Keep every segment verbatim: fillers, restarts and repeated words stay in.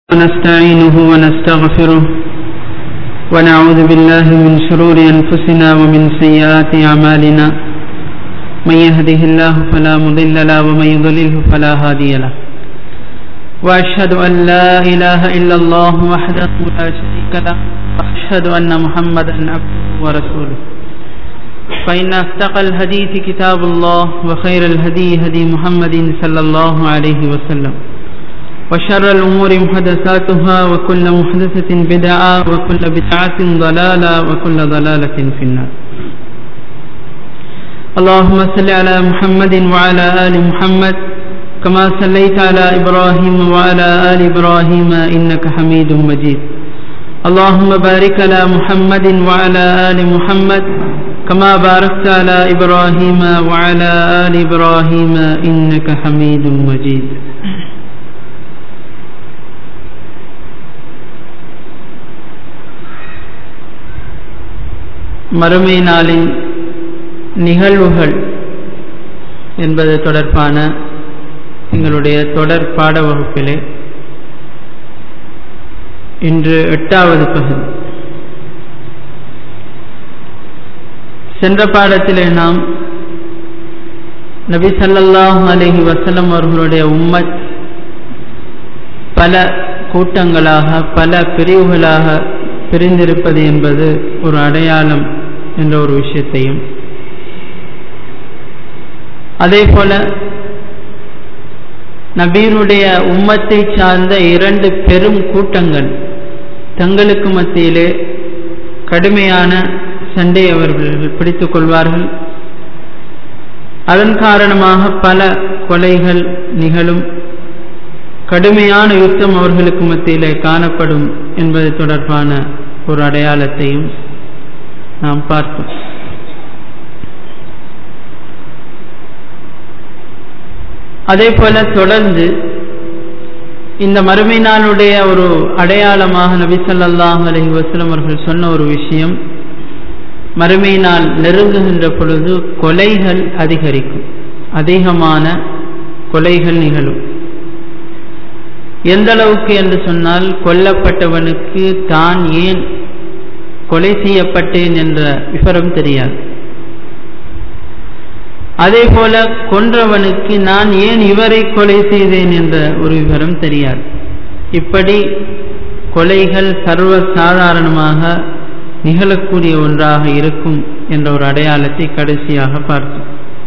ونستعينه ونستغفره ونعوذ بالله من شرور أنفسنا ومن سيئات أعمالنا من يهده الله فلا مضل له ومن يضلله فلا هادي له وأشهد أن لا إله إلا الله وحده لا شريك له وأشهد أن محمدا عبده ورسوله فإن أصدق الحديث كتاب الله وخير الهدي هدي محمد صلى الله عليه وسلم وشر الأمور محدثاتها وكل محدثة بدعة وكل بدعة ضلالة وكل ضلالة في النار. اللهم صل على محمد وعلى آل محمد كما صليت على إبراهيم وعلى آل إبراهيم إنك حميد مجيد. اللهم بارك على محمد وعلى آل محمد كما باركت على إبراهيم وعلى آل إبراهيم إنك حميد مجيد. மறுமை நாளின் நிகழ்வுகள் என்பது தொடர்பான எங்களுடைய தொடர் பாட வகுப்பிலே இன்று எட்டாவது பகுதி. சென்ற பாடத்திலே நாம் நபி ஸல்லல்லாஹு அலைஹி வஸல்லம் அவர்களுடைய உம்மத் பல கூட்டங்களாக பல பிரிவுகளாக பிரிந்திருப்பது என்பது ஒரு அடையாளம் என்ற ஒரு விஷயத்தையும், அதே போல நபியினுடைய உம்மத்தை சார்ந்த இரண்டு பெரும் கூட்டங்கள் தங்களுக்கு மத்தியிலே கடுமையான சண்டை அவர்கள் பிடித்துக் கொள்வார்கள். அதன் காரணமாக பல கொலைகள் நிகழும், கடுமையான யுத்தம் அவர்களுக்கு மத்தியிலே காணப்படும் என்பது தொடர்பான ஒரு அடையாளத்தையும் நாம் பார்த்தோம். அதே போல தொடர்ந்து இந்த மறுமை நாளுடைய ஒரு அடையாளமாக நபி ஸல்லல்லாஹு அலைஹி வஸல்லம் அவர்கள் சொன்ன ஒரு விஷயம், மறுமை நாள் நெருங்குகின்ற பொழுது கொலைகள் அதிகரிக்கும், அதிகமான கொலைகள் நிகழும். எந்த அளவுக்கு என்று சொன்னால், கொல்லப்பட்டவனுக்கு தான் ஏன் கொலை செய்யப்பட்டேன் என்ற விவரம் தெரியாது. அதே போல கொன்றவனுக்கு நான் ஏன் இவரை கொலை செய்தேன் என்ற ஒரு விவரம் தெரியாது. இப்படி கொலைகள் சர்வ சாதாரணமாக நிகழக்கூடிய ஒன்றாக இருக்கும் என்ற ஒரு அடையாளத்தை கடைசியாக பார்த்தோம்.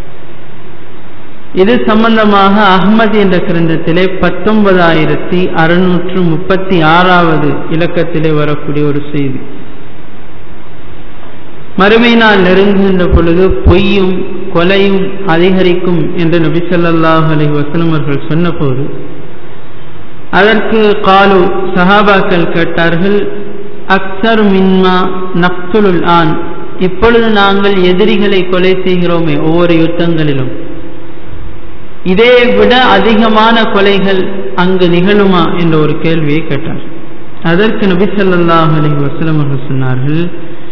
இது சம்பந்தமாக அஹ்மத் என்ற கிரந்தத்திலே பத்தொன்பதாயிரத்தி அறுநூற்று முப்பத்தி ஆறாவது இலக்கத்திலே வரக்கூடிய ஒரு செய்தி. மறுமை நாள் நெருங்குகின்ற பொழுது பொய்யும் கொலையும் அதிகரிக்கும் என்று நபி ஸல்லல்லாஹு அலைஹி வஸல்லம் அவர்கள் சொன்னபோது அதற்கு காலு சஹாபாக்கள் கேட்டார்கள், அக்ஸர் மின்மா நக்துலுல் ஆன், இப்பொழுது நாங்கள் எதிரிகளை கொலை செய்கிறோமே ஒவ்வொரு யுத்தங்களிலும், இதை விட அதிகமான கொலைகள் அங்கு நிகழுமா என்ற ஒரு கேள்வியை கேட்டார். அதற்கு நபி ஸல்லல்லாஹு அலைஹி வஸல்லம் அவர்கள் சொன்னார்கள்,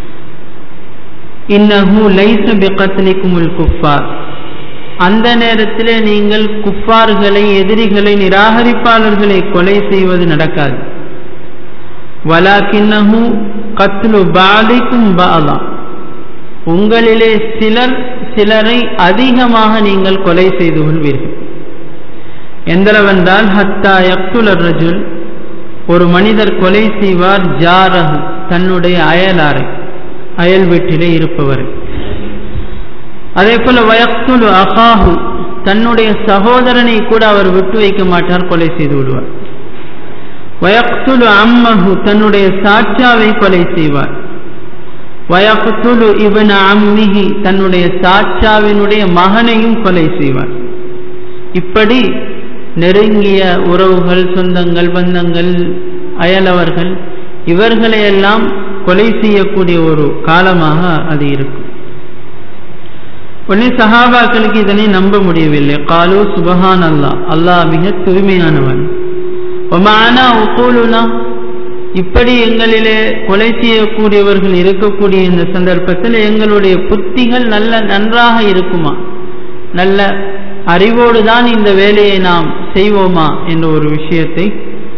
இன்னஹு லைஸ பிகத்லிகுமுல் குஃபார், அந்த நேரத்திலே நீங்கள் குஃபார்களை எதிரிகளை நிராகரிப்பாளர்களை கொலை செய்வது நடக்காது. வலாக்கின்னஹு கத்லு பாலிக்கும் பாலா, உங்களிலே சிலர் சிலரை அதிகமாக நீங்கள் கொலை செய்து கொள்வீர்கள். எந்தளவென்றால் ஹத்தா யக்துலர் ரஜுல், ஒரு மனிதர் கொலை செய்வார் ஜாரஹு, தன்னுடைய அயலாரை, அயல் வீட்டிலே இருப்பவர். அதே போல வயக்துலு அகாஹு, தன்னுடைய சகோதரனை கூட அவர் விட்டு வைக்க மாட்டார், கொலை செய்து விடுவார். வயக்துலு அம்மஹு, தன்னுடைய சாச்சாவை கொலை செய்வார். வயக்துலு இப்ன அம்மிஹி, தன்னுடைய சாச்சாவினுடைய மகனையும் கொலை செய்வார். இப்படி நெருங்கிய உறவுகள், சொந்தங்கள், பந்தங்கள், அயலவர்கள், இவர்களையெல்லாம் கொலை செய்யக்கூடிய ஒரு காலமாக அது இருக்கும். உடனே சஹாபாக்களுக்கு இதனை நம்ப முடியவில்லை. காலு சுபஹான் அல்லாஹ், அல்லாஹ் மிக தூய்மையானவன். வமானா உகூலுனா, இப்படி எங்களிலே கொலை செய்யக்கூடியவர்கள் இருக்கக்கூடிய இந்த சந்தர்ப்பத்தில் எங்களுடைய புத்திகள் நல்ல நன்றாக இருக்குமா, நல்ல அறிவோடு தான் இந்த வேலையை நாம் செய்வோமா என்ற ஒரு விஷயத்தை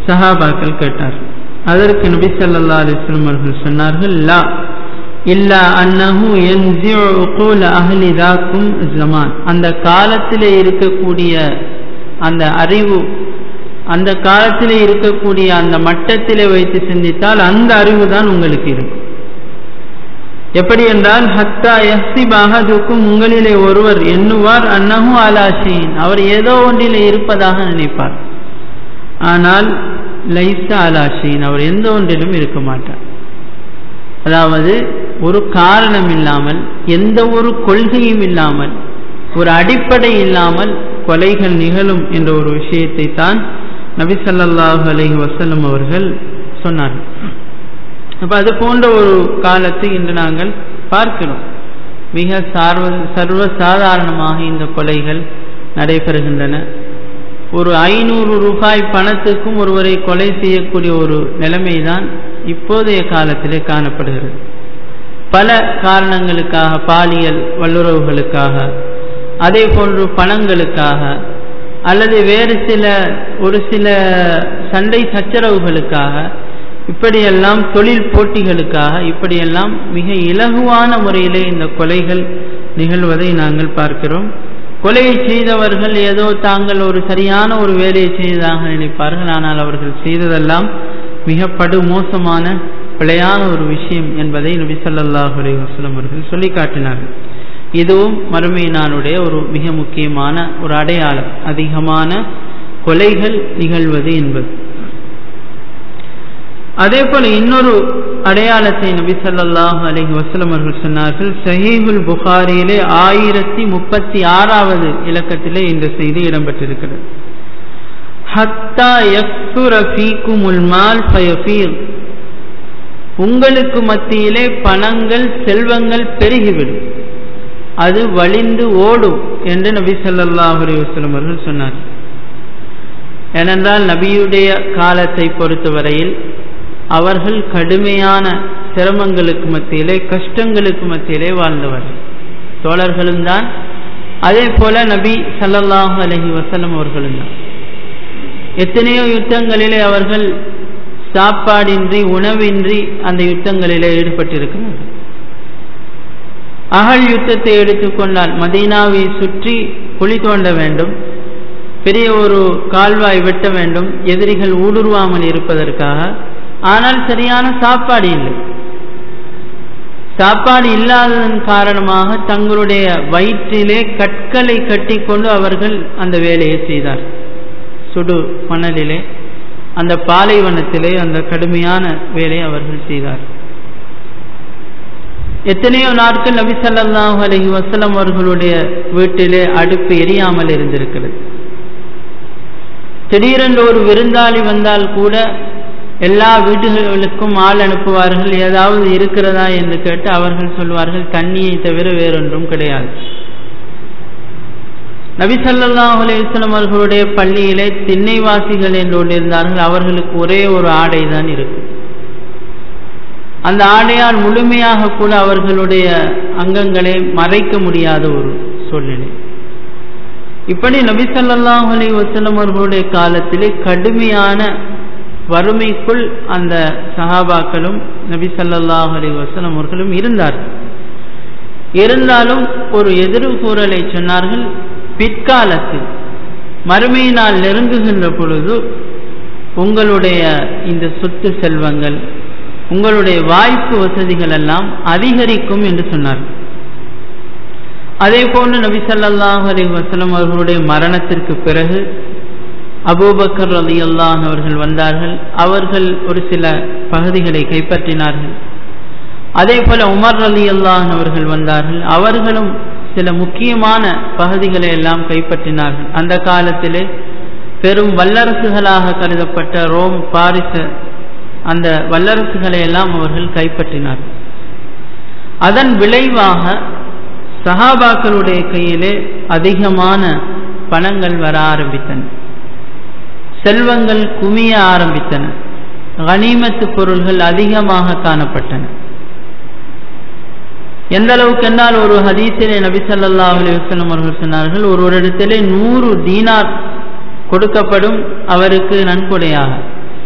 சஹாபாக்கள் கேட்டார். அதற்கு நபி ஸல்லல்லாஹு அலைஹி வஸல்லம் அவர்கள் சொன்னார்கள், லா இல்லா அன்னஹு யன்ஸிஉ உகூல அஹ்லி தாக்கும் ஸமான். அந்த காலத்திலே இருக்கக்கூடிய அந்த அறிவு, அந்த காலத்திலே இருக்கக்கூடிய அந்த மட்டத்திலே வைத்து சிந்தித்தால் அந்த அறிவு தான் உங்களுக்கு இருக்கும். எப்படி என்றால், ஹத்தா யஹ்சிப அஹதுக்கும், உங்களிலே ஒருவர் எண்ணுவார், அன்னஹு அலா ஷைஇன், அவர் ஏதோ ஒன்றிலே இருப்பதாக நினைப்பார். ஆனால் லைஸ அலா ஷைஇன், அவர் எந்த ஒன்றிலும் இருக்க மாட்டார். அதாவது ஒரு காரணம் இல்லாமல், எந்த ஒரு கொள்கையும் இல்லாமல், ஒரு அடிப்படை இல்லாமல் கொலைகள் நிகழும் என்ற ஒரு விஷயத்தை தான் நபி ஸல்லல்லாஹு அலைஹி வஸல்லம் அவர்கள் சொன்னார்கள். அப்ப அது போன்ற ஒரு காலத்தை இன்று நாங்கள் பார்க்கிறோம். மிக சார்வ சர்வ சாதாரணமாக இந்த கொலைகள் நடைபெறுகின்றன. ஒரு ஐநூறு ரூபாய் பணத்துக்கும் ஒருவரை கொலை செய்யக்கூடிய ஒரு நிலைமைதான் இப்போதைய காலத்திலே காணப்படுகிறது. பல காரணங்களுக்காக, பாலியல் வல்லுறவுகளுக்காக, அதே போன்று பணங்களுக்காக, அல்லது வேறு சில ஒரு சில சண்டை சச்சரவுகளுக்காக, இப்படியெல்லாம் தொழில் போட்டிகளுக்காக, இப்படியெல்லாம் மிக இலகுவான முறையிலே இந்த கொலைகள் நிகழ்வதை நாங்கள் பார்க்கிறோம். கொலையை செய்தவர்கள் ஏதோ தாங்கள் ஒரு சரியான ஒரு வேலையை செய்ததாக நினைப்பார்கள். ஆனால் அவர்கள் செய்ததெல்லாம் மிக படு மோசமான பிழையான ஒரு விஷயம் என்பதை நபி ஸல்லல்லாஹு அலைஹி வஸல்லம் அவர்கள் சொல்லி காட்டினார்கள். இதுவும் மறுமை நாளுடைய ஒரு மிக முக்கியமான ஒரு அடையாளம், அதிகமான கொலைகள் நிகழ்வது என்பது. அதே போல இன்னொரு அடையாளத்தை நபி ஸல்லல்லாஹு அலைஹி வஸல்லம் அவர்கள் சொன்னார்கள். ஸஹீஹுல் புகாரியிலே ஆயிரத்தி முப்பத்தி ஆறாவது இலக்கத்திலே இந்த செய்தி இடம்பெற்றிருக்கிறது. ஹத்தா யக்ஸுர ஃபீகுமுல் மால் ஃபயஃபீர், உங்களுக்கு மத்தியிலே பணங்கள் செல்வங்கள் பெருகிவிடும், அது வழிந்து ஓடும் என்று நபி ஸல்லல்லாஹு அலைஹி வஸல்லம் அவர்கள் சொன்னார். ஏனென்றால் நபியுடைய காலத்தை பொறுத்தவரையில் அவர்கள் கடுமையான சிரமங்களுக்கு மத்தியிலே, கஷ்டங்களுக்கு மத்தியிலே வாழ்ந்தவர்கள், தோழர்களும் தான். அதே போல நபி ஸல்லல்லாஹு அலைஹி வஸல்லம் அவர்களும் தான். எத்தனையோ யுத்தங்களிலே அவர்கள் சாப்பாடின்றி, உணவின்றி அந்த யுத்தங்களிலே ஈடுபட்டிருக்கிறார்கள். அகழ் யுத்தத்தை எடுத்துக்கொண்டால் மதீனாவை சுற்றி குழி தோண்ட வேண்டும், பெரிய ஒரு கால்வாய் வெட்ட வேண்டும், எதிரிகள் ஊடுருவாமல் இருப்பதற்காக. ஆனால் சரியான சாப்பாடு இல்லை. சாப்பாடு இல்லாததன் காரணமாக தங்களுடைய வயிற்றிலே கற்களை கட்டி கொண்டு அவர்கள் அந்த வேலையை செய்தார். சுடு மணலிலே, அந்த பாலைவனத்திலே அந்த கடுமையான வேலையை அவர்கள் செய்தார். எத்தனையோ நாட்கள் நபி ஸல்லல்லாஹு அலைஹி வஸல்லம் அவர்களுடைய வீட்டிலே அடுப்பு எரியாமல் இருந்திருக்கிறது. திடீரென்று ஒரு விருந்தாளி வந்தால் கூட எல்லா வீடுகளுக்கும் ஆள் அனுப்புவார்கள், ஏதாவது இருக்கிறதா என்று கேட்டு அவர்கள் சொல்வார்கள், தண்ணியை தவிர வேறொன்றும் கிடையாது. நபி ஸல்லல்லாஹு அலைஹி வஸல்லம் அவர்களுடைய பள்ளியிலே திண்ணைவாசிகள் என்று கொண்டிருந்தார்கள். அவர்களுக்கு ஒரே ஒரு ஆடை தான் இருக்கும். அந்த ஆடையால் முழுமையாக கூட அவர்களுடைய அங்கங்களை மறைக்க முடியாத ஒரு சூழ்நிலை. இப்படி நபி ஸல்லல்லாஹு அலைஹி வஸல்லம் அவர்களுடைய காலத்திலே கடுமையான வறுமைக்குள் அந்த சஹாபாக்களும் நபி ஸல்லல்லாஹு அலைஹி வஸல்லம் அவர்களும் இருந்தார்கள். இருந்தாலும் ஒரு எதிர்கூறலை சொன்னார்கள். பிற்காலத்தில் மறுமையினால் நெருங்குகின்ற பொழுது உங்களுடைய இந்த சொத்து செல்வங்கள், உங்களுடைய வாய்ப்பு வசதிகள் எல்லாம் அதிகரிக்கும் என்று சொன்னார்கள். அதே போன்று நபி ஸல்லல்லாஹு அலைஹி வஸல்லம் அவர்களுடைய மரணத்திற்கு பிறகு அபூபக்கர் ரலியல்லாஹு அவர்கள் வந்தார்கள். அவர்கள் ஒரு சில பகுதிகளை கைப்பற்றினார்கள். அதே போல உமர் ரலியல்லாஹு அவர்கள் வந்தார்கள். அவர்களும் சில முக்கியமான பகுதிகளை எல்லாம் கைப்பற்றினார்கள். அந்த காலத்திலே பெரும் வல்லரசுகளாக கருதப்பட்ட ரோம், பாரிஸ், அந்த வல்லரசுகளை எல்லாம் அவர்கள் கைப்பற்றினார்கள். அதன் விளைவாக சஹாபாக்களுடைய கையிலே அதிகமான பணங்கள் வர ஆரம்பித்தன, செல்வங்கள் குமிய ஆரம்பித்தன, கனிமத்து பொருள்கள் அதிகமாக காணப்பட்டன. எந்த அளவுக்கு என்றால் ஒரு ஹதீஸிலே நபி ஸல்லல்லாஹு அலைஹி வஸல்லம் அவர்கள் சொன்னார்கள், ஒரு இடத்திலே நூறு தீனார் கொடுக்கப்படும் அவருக்கு நன்கொடையாக.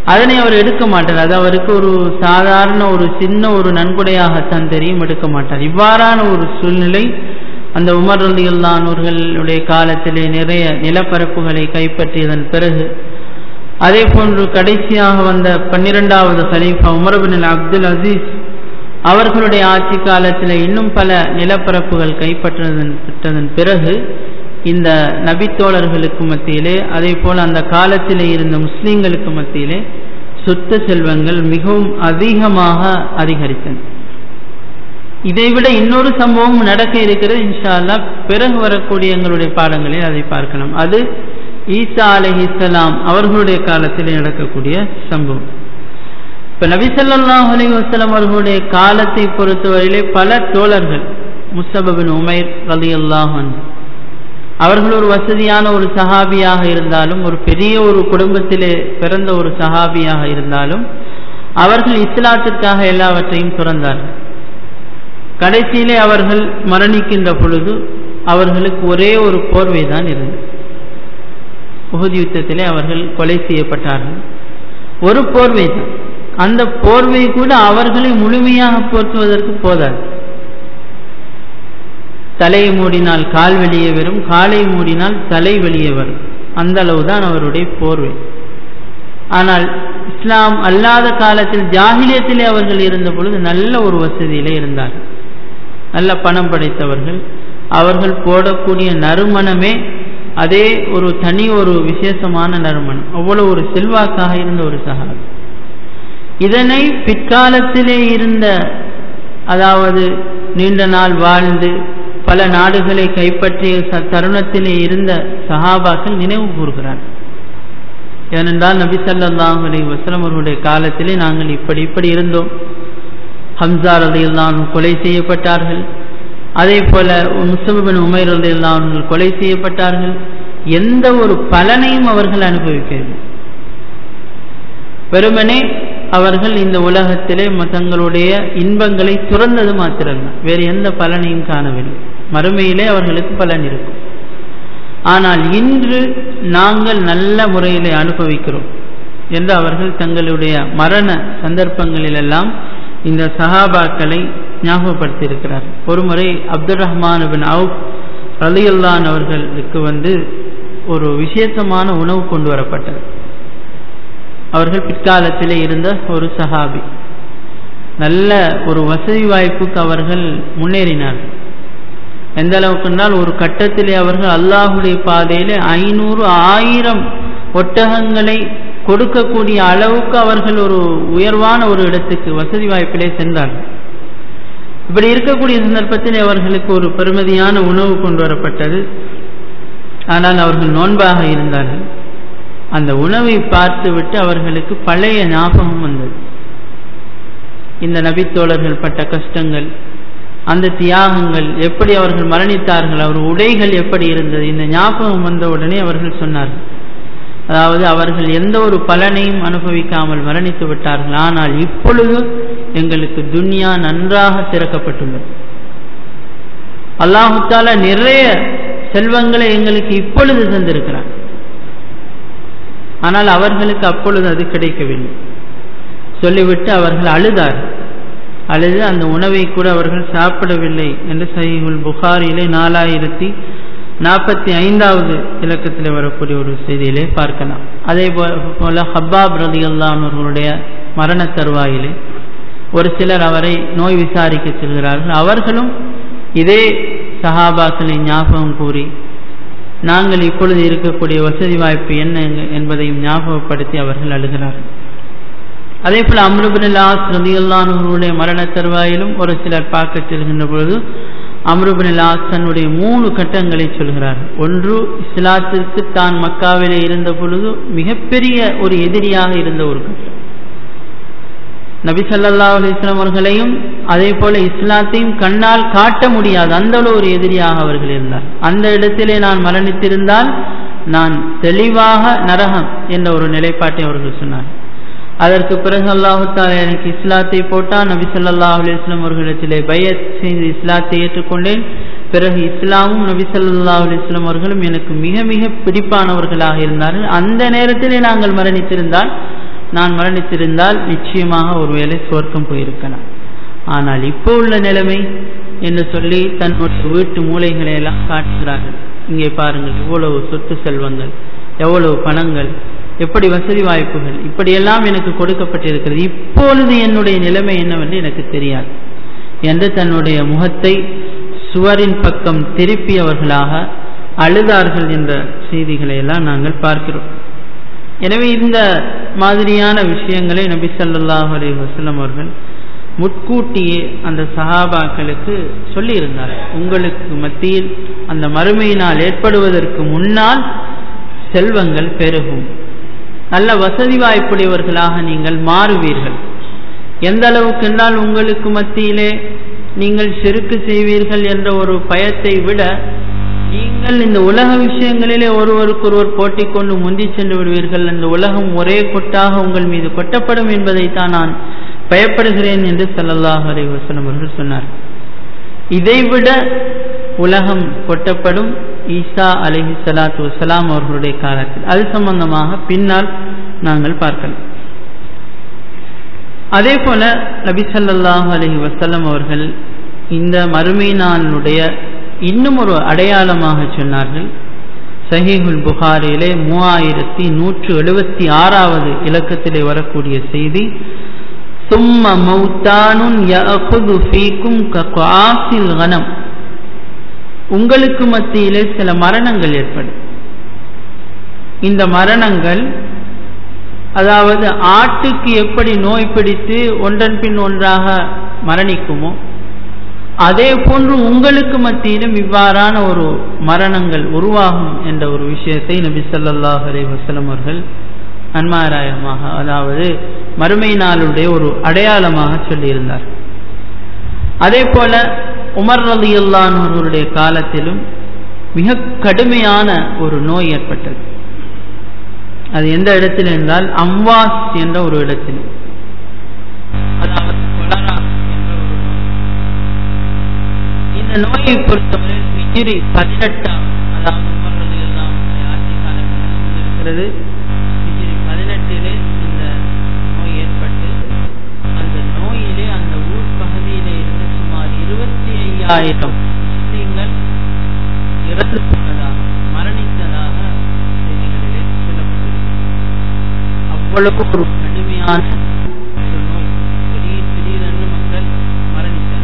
அதனை அவர் எடுக்க மாட்டார். அது அவருக்கு ஒரு சாதாரண ஒரு சின்ன ஒரு நன்கொடையாகத்தான் தெரியும், எடுக்க மாட்டார். இவ்வாறான ஒரு சூழ்நிலை அந்த உமர் ரலியல்லாஹு அவர்களுடைய காலத்திலே நிறைய நிலப்பரப்புகளை கைப்பற்றியதன் பிறகு, அதே போன்று கடைசியாக வந்த பன்னிரெண்டாவது கலீஃபா உமர் இப்னு அப்துல் அசீஸ் அவர்களுடைய ஆட்சி காலத்தில் இன்னும் பல நிலப்பரப்புகள் கைப்பற்றதன் பிறகு இந்த நபித்தோழர்களுக்கு மத்தியிலே, அதே போல் அந்த காலத்திலே இருந்த முஸ்லீம்களுக்கு மத்தியிலே சொத்து செல்வங்கள் மிகவும் அதிகமாக அதிகரித்தன. இதைவிட இன்னொரு சம்பவம் நடக்க இருக்கிறது. இன்ஷா அல்லாஹ் பிறகு வரக்கூடிய எங்களுடைய பாடங்களில் அதை பார்க்கலாம். அது ஈசா அலைஹிஸ்ஸலாம் அவர்களுடைய காலத்தில் நடக்கக்கூடிய சம்பவம். இப்ப நபி ஸல்லல்லாஹு அலைஹி வஸல்லம் அவர்களுடைய காலத்தை பொறுத்தவரையிலே பல தோழர்கள், முஸ்அப் பின் உமைர் ரலியல்லாஹு அன்ஹு அவர்கள் ஒரு வசதியான ஒரு சஹாபியாக இருந்தாலும், ஒரு பெரிய ஒரு குடும்பத்திலே பிறந்த ஒரு சஹாபியாக இருந்தாலும், அவர்கள் இஸ்லாத்திற்காக எல்லாவற்றையும் துறந்தார்கள். கடைசியிலே அவர்கள் மரணிக்கின்ற பொழுது அவர்களுக்கு ஒரே ஒரு போர்வை தான் இருந்தது. உஹது யுத்தத்திலே அவர்கள் கொலை செய்யப்பட்டார்கள். ஒரு போர்வை தான். அந்த போர்வை கூட அவர்களை முழுமையாக போற்றுவதற்கு போதாது. தலையை மூடினால் கால் வெளியே வரும், காலை மூடினால் தலை வெளியே வரும். அந்த அளவுதான் அவருடைய போர்வை. ஆனால் இஸ்லாம் அல்லாத காலத்தில் ஜாஹிலியத்திலே அவர்கள் இருந்த பொழுது நல்ல ஒரு வசதியிலே இருந்தார்கள், நல்ல பணம் படைத்தவர்கள். அவர்கள் போடக்கூடிய நறுமணமே அதே ஒரு தனி ஒரு விசேஷமான நறுமணம். அவ்வளவு ஒரு செல்வாக்காக இருந்த ஒரு சஹாபி. இதனை பிற்காலத்திலே இருந்த, அதாவது நீண்ட நாள் வாழ்ந்து பல நாடுகளை கைப்பற்றிய தருணத்திலே இருந்த சஹாபாக்கள் நினைவு கூறுகிறார். ஏனென்றால் நபி ஸல்லல்லாஹு அலைஹி வஸல்லம் அவர்களுடைய காலத்திலே நாங்கள் இப்படி இப்படி இருந்தோம். ஹம்ஸா ரலியல்லாஹு அன்ஹு கொலை செய்யப்பட்டார்கள். அதே போல முஸ்அப் பின் உமைர் ரலியல்லாஹு அன்ஹு கொலை செய்யப்பட்டார்கள். எந்த ஒரு பலனையும் அவர்கள் அனுபவிக்கவில்லை. வெறுமனே அவர்கள் இந்த உலகத்திலே தங்களுடைய இன்பங்களை துறந்தது மாத்திரமல்ல, வேறு எந்த பலனையும் காணவில்லை. மறுமையிலே அவர்களுக்கு பலன் இருக்கும். ஆனால் இன்று நாங்கள் நல்ல முறையிலே அனுபவிக்கிறோம் என்று அவர்கள் தங்களுடைய மரண சந்தர்ப்பங்களிலெல்லாம் இந்த சஹாபாக்களை ஞாபகப்படுத்தியிருக்கிறார். ஒரு முறை அப்துர் ரஹ்மான் பின் அவுப் ரலியல்லாஹு அவர்களுக்கு வந்து ஒரு விசேஷமான உணவு கொண்டு வரப்பட்டது. அவர்கள் பிற்காலத்திலே இருந்த ஒரு சஹாபி. நல்ல ஒரு வசதி வாய்ப்புக்கு அவர்கள் முன்னேறினார்கள். எந்த அளவுக்கு என்றால், ஒரு கட்டத்திலே அவர்கள் அல்லாஹுடைய பாதையிலே ஐநூறு ஆயிரம் ஒட்டகங்களை கொடுக்கக்கூடிய அளவுக்கு அவர்கள் ஒரு உயர்வான ஒரு இடத்துக்கு வசதி வாய்ப்பிலே சென்றார்கள். இப்படி இருக்கக்கூடிய சந்தர்ப்பத்தில் அவர்களுக்கு ஒரு பெருமதியான உணவு கொண்டு வரப்பட்டது. ஆனால் அவர்கள் நோன்பாக இருந்தார்கள். அந்த உணவை பார்த்துவிட்டு அவர்களுக்கு பழைய ஞாபகம் வந்தது. இந்த நபித்தோழர்கள் பட்ட கஷ்டங்கள், அந்த தியாகங்கள், எப்படி அவர்கள் மரணித்தார்கள், அவர் உடைகள் எப்படி இருந்தது, இந்த ஞாபகம் வந்த உடனே அவர்கள் சொன்னார்கள், அதாவது அவர்கள் எந்த ஒரு பலனையும் அனுபவிக்காமல் மரணித்து விட்டார்கள். ஆனால் இப்பொழுது எங்களுக்கு துன்யா நன்றாக திறக்கப்பட்டுள்ளது. அல்லாஹு தஆலா நிறைய செல்வங்களை எங்களுக்கு இப்பொழுது தந்திருக்கிறார். ஆனால் அவர்களுக்கு அப்பொழுது அது கிடைக்கவில்லை. சொல்லிவிட்டு அவர்கள் அழுதார். அழுது அந்த உணவை கூட அவர்கள் சாப்பிடவில்லை என்று சஹீஹுல் புகாரியிலே நாலாயிரத்தி நாற்பத்தி ஐந்தாவது இலக்கத்தில் வரக்கூடிய ஒரு செய்தியிலே பார்க்கலாம். அதே போல ஹப்பாப் ரலியல்லாஹு அன்ஹு அவர்களுடைய மரண தருவாயிலே ஒரு சிலர் அவரை நோய் விசாரிக்க செல்கிறார்கள். அவர்களும் இதே சஹாபாக்களை ஞாபகம் கூறி நாங்கள் இப்பொழுது இருக்கக்கூடிய வசதி வாய்ப்பு என்ன என்பதையும் ஞாபகப்படுத்தி அவர்கள் அழுகிறார்கள். அதே போல அம்ர் இப்னு ஆஸ் ரலியல்லாஹு அன்ஹு அவர்களுடைய மரண தருவாயிலும் ஒரு சிலர் பார்க்க செல்கின்ற பொழுது அம்ர் இப்னு ஆஸ் தன்னுடைய மூணு கட்டங்களை சொல்கிறார். ஒன்று, இஸ்லாத்திற்கு தான் மக்காவிலே இருந்த பொழுது மிகப்பெரிய ஒரு எதிரியாக இருந்த ஒரு கட்டம். நபி ஸல்லல்லாஹு அலைஹி வஸல்லம் அவர்களையும் அதே போல இஸ்லாத்தையும் கண்ணால் காட்ட முடியாது, அந்த ஒரு எதிரியாக அவர்கள் இருந்தார். அந்த இடத்திலே நான் மரணித்திருந்தால் நான் தெளிவாக நரகம் என்ற ஒரு நிலைப்பாட்டை அவர்கள் சொன்னார். அதற்கு பிறகு அல்லாஹு தஆலா எனக்கு இஸ்லாத்தை போட்டால், நபி ஸல்லல்லாஹு அலைஹி வஸல்லம் அவர்களிடத்திலே பைஅத் செய்து இஸ்லாத்தை ஏற்றுக்கொண்டேன். பிறகு இஸ்லாமும் நபி ஸல்லல்லாஹு அலைஹி வஸல்லம் அவர்களும் எனக்கு மிக மிக பிடிப்பானவர்களாக இருந்தார்கள். அந்த நேரத்திலே நாங்கள் மரணித்திருந்தால் நான் மரணித்திருந்தால் நிச்சயமாக ஒருவேளை சுவர்க்கம் போயிருக்கலாம். ஆனால் இப்போ உள்ள நிலைமை என்று சொல்லி தன்னுடைய வீட்டு மூலைகளை எல்லாம் காட்டுகிறார்கள். இங்கே பாருங்கள், எவ்வளவு சொத்து செல்வங்கள், எவ்வளவு பணங்கள், எப்படி வசதி வாய்ப்புகள், இப்படியெல்லாம் எனக்கு கொடுக்கப்பட்டிருக்கிறது, இப்பொழுது என்னுடைய நிலைமை என்னவென்று எனக்கு தெரியாது என்று தன்னுடைய முகத்தை சுவரின் பக்கம் திருப்பியவர்களாக அழுதார்கள் என்ற செய்திகளை எல்லாம் நாங்கள் பார்க்கிறோம். எனவே இந்த மாதிரியான விஷயங்களை நபி ஸல்லல்லாஹு அலைஹி வஸல்லம் அவர்கள் முட்கூட்டியே அந்த சஹாபாக்களுக்கு சொல்லியிருந்தார். உங்களுக்கு மத்தியில் அந்த மறுமையினால் ஏற்படுவதற்கு முன்னால் செல்வங்கள் பெருகும், நல்ல வசதி வாய்ப்புடையவர்களாக நீங்கள் மாறுவீர்கள். எந்த அளவுக்கு என்றால் உங்களுக்கு மத்தியிலே நீங்கள் ஷிர்க் செய்வீர்கள் என்ற ஒரு பயத்தை விட நீங்கள் இந்த உலக விஷயங்களிலே ஒருவருக்கொருவர் போட்டி கொண்டு முந்தி சென்று விடுவீர்கள். இந்த உலகம் ஒரே கொட்டாக உங்கள் மீது கொட்டப்படும் என்பதைத்தான் நான் பயப்படுகிறேன் என்று ஸல்லல்லாஹு அலைஹி வஸல்லம் அவர்கள் சொன்னார். இதைவிட உலகம் கொட்டப்படும் ஈசா அலைஹி ஸலாத்து வஸலாம் அவர்களுடைய காலத்தில். அது சம்பந்தமாக பின்னால் நாங்கள் பார்க்கலாம். அதே போல நபி ஸல்லல்லாஹு அலைஹி வஸல்லம் அவர்கள் இந்த மறுமை நாளுடைய இன்னும் ஒரு அடையாளமாக சொன்னார்கள். சஹீஹுல் புகாரியிலே மூவாயிரத்தி நூற்று எழுபத்தி ஆறாவது இலக்கத்திலே வரக்கூடிய செய்தி, சும்ம மௌத்தானுன் யஅகுது ஃபீக்கும் ககாசில் கனம். உங்களுக்கு மத்தியிலே சில மரணங்கள் ஏற்படும். இந்த மரணங்கள், அதாவது ஆட்டுக்கு எப்படி நோய் பிடித்து ஒன்றன் பின் ஒன்றாக மரணிக்குமோ அதே போன்று உங்களுக்கு மத்தியிலும் இவ்வாறான ஒரு மரணங்கள் உருவாகும் என்ற ஒரு விஷயத்தை நபி ஸல்லல்லாஹு அலைஹி வஸல்லம் அவர்கள் நன்மாராயமாக, அதாவது மறுமை நாளுடைய ஒரு அடையாளமாக சொல்லியிருந்தார். அதே போல உமர் ரலியல்லாஹு அன்ஹு அவர்களுடைய காலத்திலும் மிக கடுமையான ஒரு நோய் ஏற்பட்டது. அது எந்த இடத்தில் என்றால் அம்வாஸ் என்ற ஒரு இடத்தில், அதாவது கொலரா என்ற ஒரு நோய். இந்த நோயை பொறுத்தவரை ஹிஜ்ரி பதினெட்டாம், அதாவது உமர் ரலியல்லாஹு அன்ஹு ஆட்சி காலம் இருக்கிறது. ஹிஜ்ரி பதினெட்டிலே இந்த நோய் ஏற்பட்டு அந்த நோயிலே அந்த ஊர் பகுதியிலே இருந்து சுமார் இருபத்தி ஐயாயிரம் முஸ்லிம்கள் இறந்து போனதாக, மரணித்ததாக செய்திகளிலே சொல்லப்பட்டிருக்கிறது. அவ்வளவு ஒரு கடுமையான ஒரு நோய், திடீர் திடீரென்று மக்கள் மரணித்தார்கள்.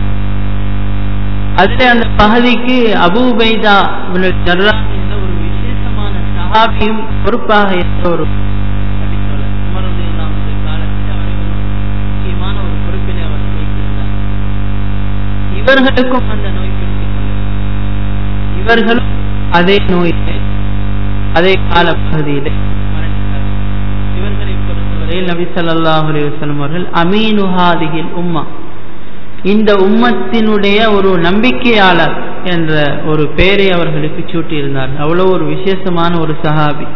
அதிலே அந்த பகுதிக்கு அபூ உபைதா இப்னு ஜர்ராஹ் என்ற ஒரு விசேஷமான சஹாபியும் பொறுப்பாக இருந்த ஒரு நபித்தோழர். உமர் ரலியல்லாஹு அன்ஹு காலத்தில் அவரை ஒரு முக்கியமான ஒரு பொறுப்பிலே அவர் வைத்திருந்தார். இவர்களுக்கும் அந்த நோய் பிடித்துக் கொண்டது. இவர்களும் அதே நோயிலே அதே கால பகுதியிலே மரணித்தார்கள். இவர்களை பொறுத்தவரையில் நபி ஸல்லல்லாஹு அலைஹி வஸல்லம் அவர்கள் அமீனு ஹாதிஹில் உம்மா, இந்த உம்மத்தினுடைய ஒரு நம்பிக்கையாளர் என்ற ஒரு பெயரை அவர்களுக்கு சூட்டியிருந்தார்கள். அவ்வளவு ஒரு விசேஷமான ஒரு சஹாபி.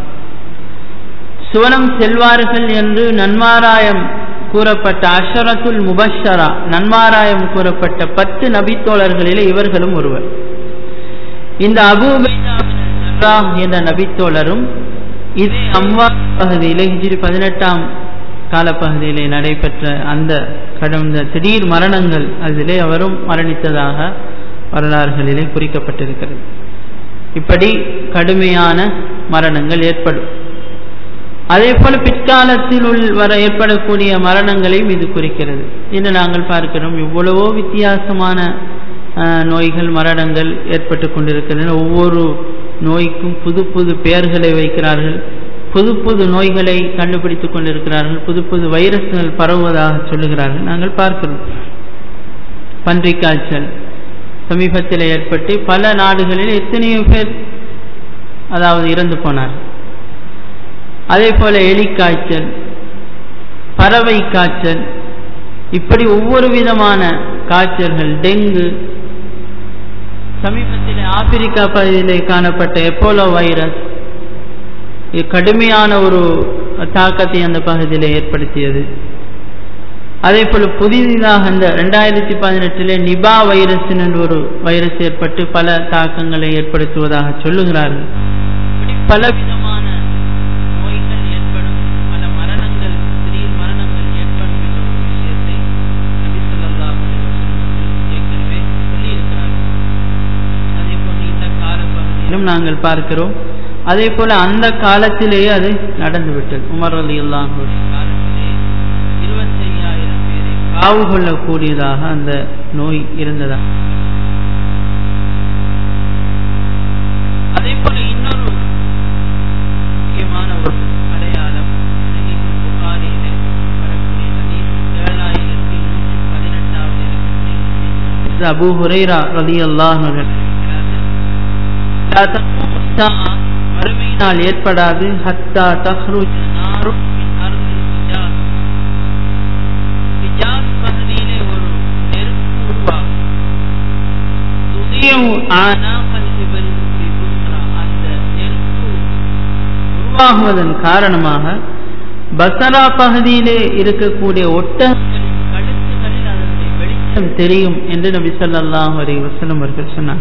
சுவனம் செல்வார்கள் என்று நன்மாராயம் கூறப்பட்ட அஷரத்துல் முபஷரா, நன்மாராயம் கூறப்பட்ட பத்து நபித்தோழர்களிலே இவர்களும் ஒருவர். இந்த அபூ உபைதா இப்னு ஜர்ராஹ் என்ற நபித்தோழரும் இதே அம்வாஸ் பகுதியிலே ஹிஜ்ரி பதினெட்டாம் காலப்பகுதியிலே நடைபெற்ற அந்த கடந்த திடீர் மரணங்கள், அதிலே அவரும் மரணித்ததாக வரலாறுகளிலே குறிக்கப்பட்டிருக்கிறது. இப்படி கடுமையான மரணங்கள் ஏற்படும். அதே போல பிற்காலத்தில் உள் வர ஏற்படக்கூடிய மரணங்களையும் இது குறிக்கிறது. இன்று நாங்கள் பார்க்கிறோம், இவ்வளவோ வித்தியாசமான நோய்கள், மரணங்கள் ஏற்பட்டு கொண்டிருக்கின்றன. ஒவ்வொரு நோய்க்கும் புது புது பெயர்களை வைக்கிறார்கள், புது புது நோய்களை கண்டுபிடித்துக் கொண்டிருக்கிறார்கள், புது புது வைரஸ்கள் பரவுவதாக சொல்லுகிறார்கள். நாங்கள் பார்க்கிறோம். பன்றி காய்ச்சல் சமீபத்தில் ஏற்பட்டு பல நாடுகளில் எத்தனையோ பேர் அதாவது இறந்து போனார். அதே போல எலிக்காய்ச்சல், பறவை காய்ச்சல், இப்படி ஒவ்வொரு விதமான காய்ச்சல்கள், டெங்கு, சமீபத்தில் ஆப்பிரிக்கா பகுதியிலே காணப்பட்ட எப்போலோ வைரஸ் கடுமையான ஒரு தாக்கத்தை அந்த பகுதியில் ஏற்படுத்தியது. அதே போல புதிதாக இந்த இரண்டாயிரத்தி பதினெட்டிலே நிபா வைரஸ் என்ற ஒரு வைரஸ் ஏற்பட்டு பல தாக்கங்களை ஏற்படுத்துவதாக சொல்லுகிறார்கள். பல விதமான நோய்கள் ஏற்படும், பல மரணங்கள் திடீர் வரலாற்றிலும் நாங்கள் பார்க்கிறோம். அதே போல அந்த காலத்திலேயே அது நடந்துவிட்டது. உமர் ரலியல்லாஹு அன்ஹு காலத்திலே இருபத்தி ஐயாயிரம் பேரை காவு கொள்ளக்கூடியதாக அந்த நோய் இருந்ததா. அதே போல இன்னொரு முக்கியமான ஒரு அடையாளம் புகாரியிலே வரக்கூடிய ஹதீஸ் ஏழாயிரத்தி நூற்றி பதினெட்டாவது அபூ ஹுரைரா ரலியல்லாஹு அன்ஹு மறுமையினால் ஏற்படாது ஹத்தா தஹ்ருஜ நாரும் மின் அர்தில் ஹிஜாஸ். ஹிஜாஸ் பகுதியிலே ஒரு நெருப்பு உருவாகும். துதியு ஆனாகல் இபல் பிபுஸ்ரா. அந்த நெருப்பு உருவாகுவதன் காரணமாக பஸ்ரா பகுதியிலே இருக்கக்கூடிய ஒட்டகங்களின் கழுத்துகளில் அதனுடைய வெளிச்சம் தெரியும் என்று நபி ஸல்லல்லாஹு அலைஹி வஸல்லம் அவர்கள் சொன்னார்.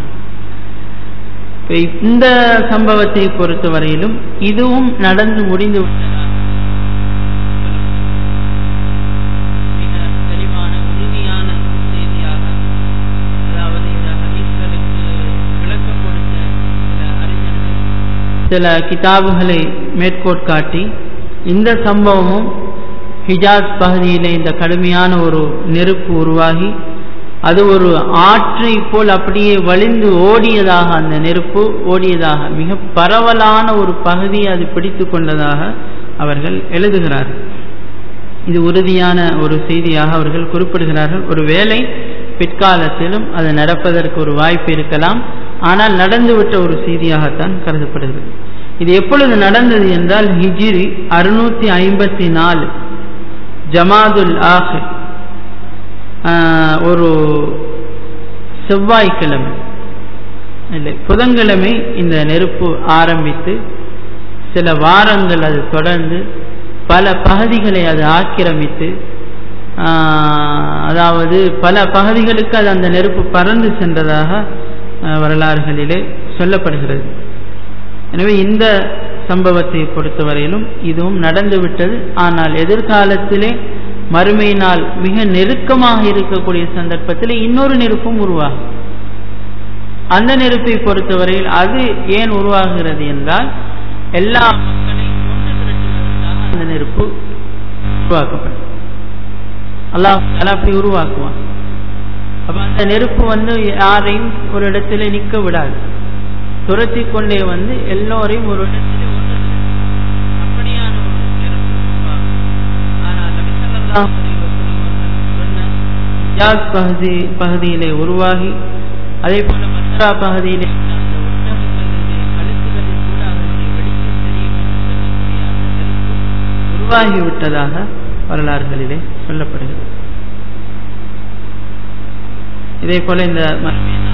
இந்த சம்பவத்தை பொறுத்தவரையிலும் இதுவும் நடந்து முடிந்து விட்டதாக மிக தெளிவான உறுதியான செய்தியாக, அதாவது இந்த ஹதீஸ்களுக்கு விளக்கம் கொடுத்த சில அறிஞர்கள் சில கிதாபுகளை மேற்கோள் காட்டி இந்த சம்பவமும் ஹிஜாஸ் பகுதியிலே இந்த கடுமையான ஒரு நெருப்பு உருவாகி அது ஒரு ஆற்றை போல் அப்படியே வழிந்து ஓடியதாக, அந்த நெருப்பு ஓடியதாக, மிக பரவலான ஒரு பகுதியை அது பிடித்து கொண்டதாக அவர்கள் எழுதுகிறார்கள். இது உறுதியான ஒரு செய்தியாக அவர்கள் குறிப்பிடுகிறார்கள். ஒரு வேளை பிற்காலத்திலும் அது நடப்பதற்கு ஒரு வாய்ப்பு இருக்கலாம், ஆனால் நடந்துவிட்ட ஒரு செய்தியாகத்தான் கருதப்படுகிறது. இது எப்பொழுது நடந்தது என்றால் ஹிஜ்ரி அறுநூத்தி ஐம்பத்தி நாலு ஜமாதுல் ஆஹிர் ஒரு செவ்வாய்க்கிழமை இல்லை புதன்கிழமை இந்த நெருப்பு ஆரம்பித்து சில வாரங்கள் அது தொடர்ந்து பல பகுதிகளை அது ஆக்கிரமித்து, அதாவது பல பகுதிகளுக்கு அது அந்த நெருப்பு பறந்து சென்றதாக வரலாறுகளிலே சொல்லப்படுகிறது. எனவே இந்த சம்பவத்தை பொறுத்தவரையிலும் இதுவும் நடந்துவிட்டது. ஆனால் எதிர்காலத்திலே மறுமையினால் மிக நெருக்கமாக இருக்கக்கூடிய சந்தர்ப்பத்தில் இன்னொரு நெருப்பும் உருவாகும். அந்த நெருப்பை பொறுத்தவரையில் அது ஏன் உருவாகிறது என்றால் எல்லா மக்களையும் ஒன்று திரட்டுவதற்காக அந்த நெருப்பு உருவாக்கப்படும். அல்லாஹ் அப்படி உருவாக்குவான். அப்ப அந்த நெருப்பு வந்து யாரையும் ஒரு இடத்துல நிற்க விடாது, துரத்தி கொண்டே வந்து எல்லோரையும் ஒரு இடத்துல ஒன்று அப்படியான ஒரு நெருப்பு உருவாகும். ஆனால் நபி ஸல்லல்லாஹு அலைஹி வஸல்லம் சொன்ன ஹிஜாஸ் பகுதி பகுதியிலே உருவாகி அதே போல பஸ்ரா பகுதியிலே அந்த ஒட்டகங்களுடைய கழுத்துகளில் கூட அதனுடைய வெளிச்சம் தெரியும் என்று சொல்லக்கூடிய அந்த நெருப்பு உருவாகிவிட்டதாக வரலாறுகளிலே சொல்லப்படுகிறது. இதே போல இந்த